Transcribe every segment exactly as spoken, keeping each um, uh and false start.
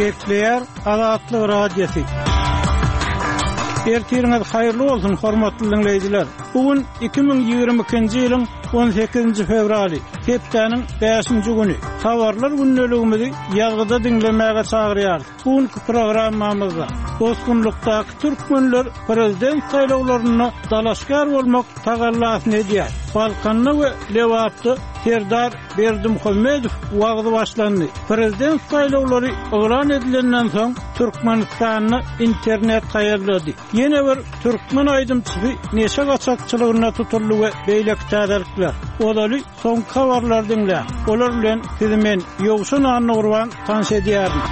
Gekleyer Azatlyk radiosu. Ertirňiz haýyrly bolsun hormatly dinleýijiler. Bugün iki bin ýygrimi ikinji ýylyň on sekizinji fevraly, hepdeniň beşinji güni. Habarlar günneligimizi ýazgyda dinlemäge çagyrýar. Bugünkü programmamyzda Bosgunlukdaky türkmenler prezident saýlawlaryna dalaşgar bolmak tagallasyny edýär. Balkanly we Lewapdy Serdar Berdimuhammedow wagty başlandy. Prezident saýlawlary elan edilenden soň Türkmenistanyny internet taýýarlady. Ýene bir türkmen aýdymçysy neşe gaçakçylygyna tutuldy we beýlek täzelikler. Olaly soň habarlar dinle. Olar bilen sizi men ýogşun anyny gurban tanış edýärim.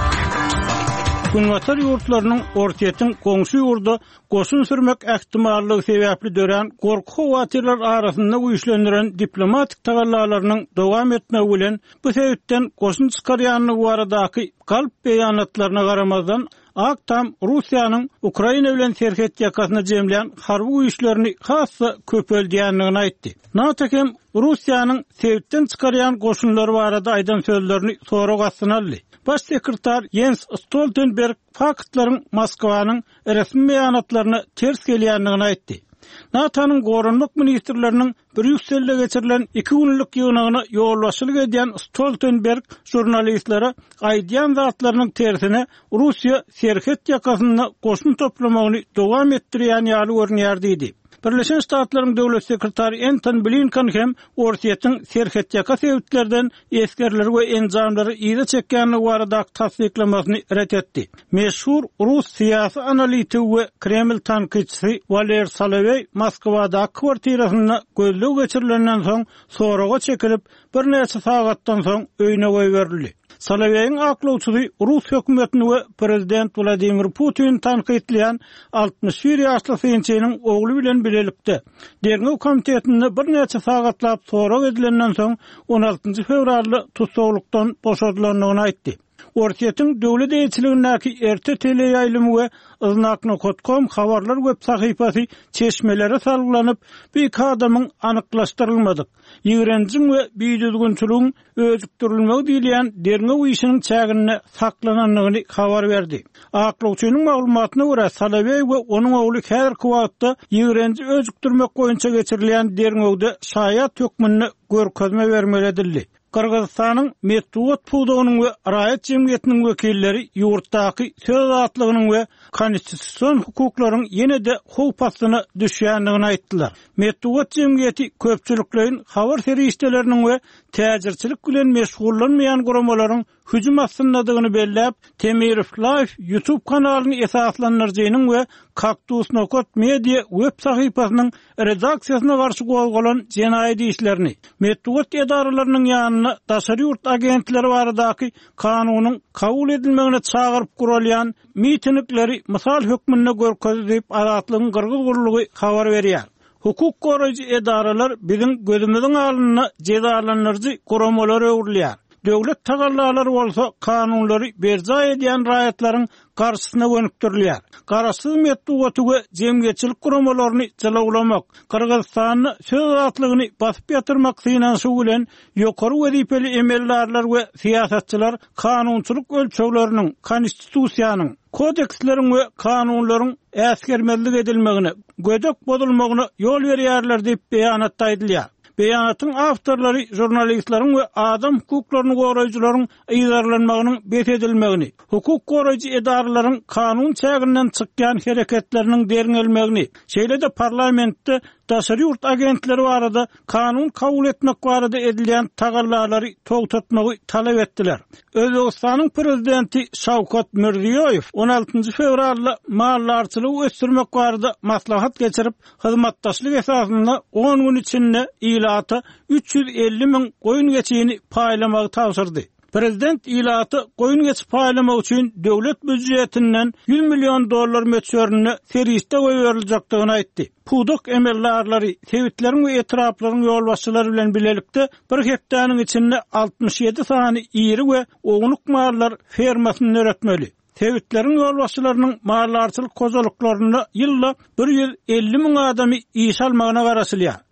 Günwatar ýurtlarynyň ortaýetin goňşy ýurda goşun sürmek ähtimallygy sebäpli dören gorku watirler arasynda güýçlendiren diplomatik tagallalarynyň dowam etmegi bilen bu sebäpden goşun çykarýanyny baradaky galp beýanatlaryna garamazdan Aktam Russiýanyň Ukraina bilen serhet ýakasyna jemlän harby güýçlerini hassa köpeldiýändigini aýtdy. Natekem Russiýanyň sebäpden çykarýan goşunlary barada aýdan sözlerini sonra gassynaldy. Baş sekretar Jens Stoltenberg faktlaryň Moskwanyň resmi beýanatlaryny ters gelýändigini aýtdy. NATO'nun gorunluk ministrlerinin bir yükselle geçirilen iki günlük yığınağına yolbaşçılık eden Stoltenberg jurnalistlere aýdýan zatlarynyň tersine Russiýa serhet ýakasynda goşun toplamagny dowam etdirýän ýaly görnýär diýdi. Birleşen Ştatlaryň döwlet sekretary Antony Blinken hem ortaýetin serhet ýaka sebäplerden eskerleri we enjamlary ýyda çekýänligi barada tasdiklamasyny ret etdi. Meşhur Rus siýasy analitigi we Kreml tanqidçisi Valer Solovey Moskwada kwartirasyna gözleg geçirilenden soň soraga çekilip bir neçe sagatdan soň öýüne goýberildi. Soloveyň aklawçysy Rus hökümetini we prezident Vladimir Putin tanqidleýän altmış bir ýaşly synçynyň ogly bilen bilelikde. Derňew komitetinde bir neçe sagatlap sorak edilenden soň on altynjy fevralda tutsawlykdan boşadylandygyny aýtdy. Ortaýetin döwlet eýçiligindäki erte teleýaýlymy we Oznak nokta com habarlar web sahypasy çeşmelere salgylanyp bir adamyň anyklaşdyrylmadyk. Ýigrenjiň we biýdüzgünçiligiň özükdirilmegi diýilen derňew işiniň çägine saklananlygyny habar berdi. Aklawçynyň maglumatyna görä Solovey we onuň ogly häzirki wagtda ýigrenji özükdirmek boýunça geçirilýän derňewde şaýat hökmüni görkezme bermeli edildi. Kırgızstanyň Medwat puwdugynyň we raýat jemgyýetiniň wekilleri ýurtdaky söz azatlygynyň we konstitusiýon hukuklaryň ýene-de howpasyna düşýändigini aýtdylar. Medwat jemgyýeti köpçüliklerin habar serişdeleriniň we täzirçilik bilen meşgullanmaýan guramalaryň hüjüm astynydygyny belläp, Temirov Live YouTube kanalyny esaslandyrjynyň we Kaktus nokta media web sahypasynyň redaksiýasyna garşy golgalan jenaýat işlerini Medwat edaralarynyň ýanyna daşary ýurt agentleri baradaky kanunyň kabul edilmegine çagyryp guralýan mitingleri mysal hökmüne görkezip azatlygyň gyrgyz gurulugy habar berýär. Hukuk goraýjy edaralar biziň gözümizden alynyna jezalandyrjy guramalar öwrülýär. Döwlet tagallalary bolsa kanunlary berja edýän raýatlaryň garşysyna gönükdirilýär. Garaşsyz Medwaty we jemgyýetçilik guramalaryny jalawlamak, Kyrgyzstanyny söz azatlygyny basyp ýatyrmak synansy bilen ýokary wezipeli emellerler we siýasatçylar kanunçylyk ölçegleriniň, konstitusiýanyň, kodeksleriň we kanunlaryň äsgermezlik edilmegine, gödek bodulmagyna ýol berýärler diýip beýanatda aýdylýar. Beýanatyň awtorlary jurnalistlaryň we adam hukuklaryny goraýjylaryň ýygarlanmagynyň bet edilmegini, hukuk goraýjy edaralaryň kanun çäginden çykýan hereketleriniň derňelmegini, şeýle-de parlamentde daşary ýurt agentleri barada kanun kabul etmek barada edilýän tagallalary togtatmagy talap etdiler. Özbegistanyň prezidenti Şawkat Mirziýoýew on altynjy fevralda mallarçylygy ösdürmek barada maslahat geçirip, hyzmatdaşlyk esasynda on gün içinde ilata üç yüz elli min goýun geçigini paýlamagy tapşyrdy. Prezident ilaty goýun geçip paýlamak üçin döwlet büdjetinden yüz milyon dollar möçberini serişde goýberjekdigini aýtdy. Puwduk emellerleri, sebäplerin we etraplaryň ýolbaşçylary bilen bilelikde bir hektanyň içinde altmış ýedi sany iri we oňluk mallar fermasyny öretmeli. Sebäplerin ýolbaşçylarynyň mallarçylyk kozalyklaryna ýylda bir yüz elli min adamy iş almagyna garaşylýar.